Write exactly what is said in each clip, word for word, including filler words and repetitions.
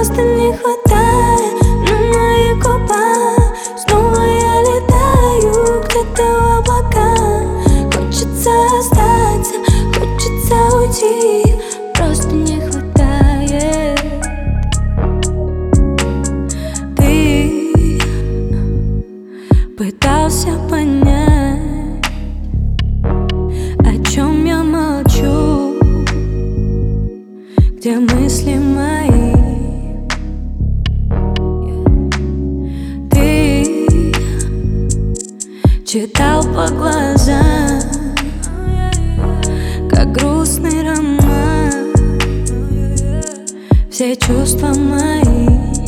просто не хватает на мои губы. Снова я летаю где-то в облаках. Хочется остаться, хочется уйти, просто не хватает. Ты пытался понять, о чем я молчу, где мысли мои. Ты читал по глазам, как грустный роман, все чувства мои.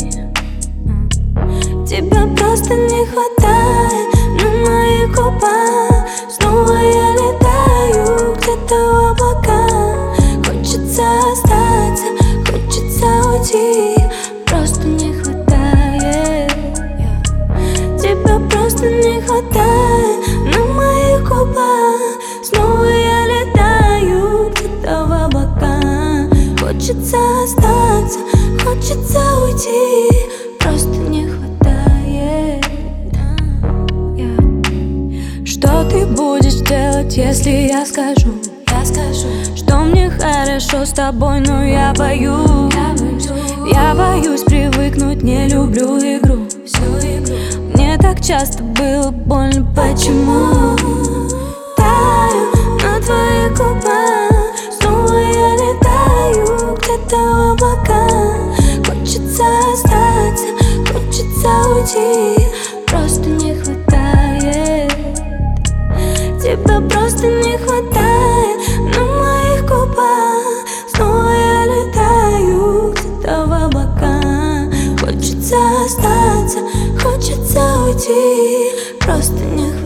Тебя просто не хватает на моих губах. Снова я летаю где-то в облаках. Хочется остаться, хочется уйти, просто не хватает. Тебя просто не хватает на моих губах. Снова я летаю где-то в облаках. Хочется остаться, хочется уйти, просто не хватает. Что ты будешь делать, если я скажу? Я скажу, что мне хорошо с тобой, но я боюсь. Я боюсь привыкнуть, не люблю игру. Мне так часто было больно, почему? Таю на твоих губах. Снова я летаю где-то в облаках. Хочется остаться, хочется уйти, просто не хватает. Тебя просто не хватает на моих губах. Снова я летаю где-то в облаках. Хочется остаться, хочется уйти, просто не хватает.